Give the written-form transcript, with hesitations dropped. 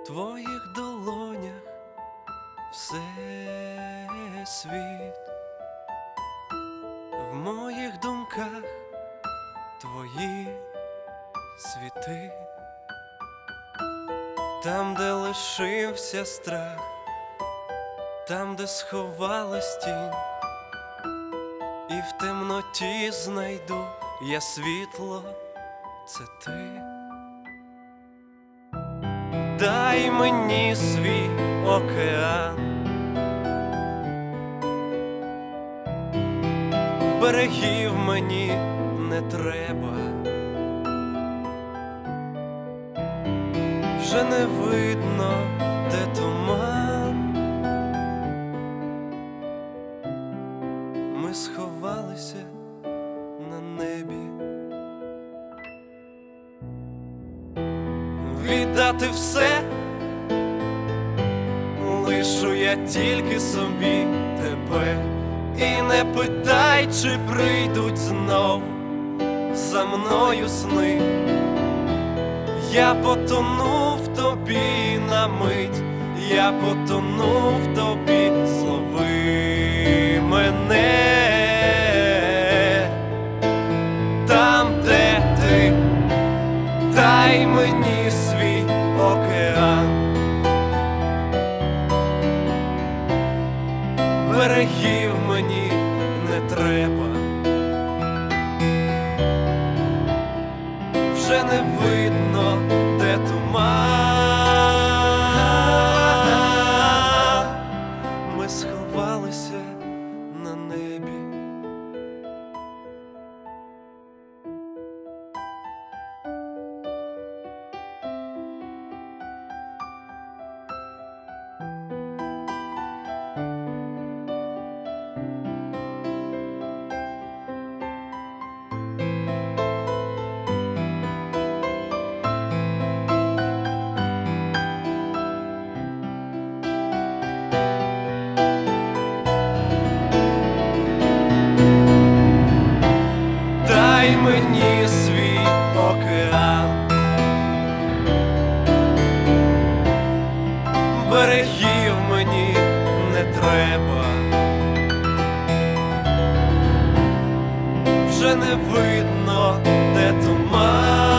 твоїх долонях всесвіт, в моїх думках твої світи, там, де лишився страх, там, де сховалась тінь, і в темноті знайду я світло, це ти. Дай мені свій океан, берегів мені не треба, вже не видно, де туман. Ми сховалися на небі. Віддати все лишу я тільки собі тебе. І не питай, чи прийдуть знов за мною сни. Я потону в тобі на мить, я потону в тобі, злови мене. Там, де ти, дай мені свій океан, берегів мені не треба, вже не видно, де туман. Ми сховалися на небі. Дай мені свій океан, берегів мені не треба, вже не видно, де туман.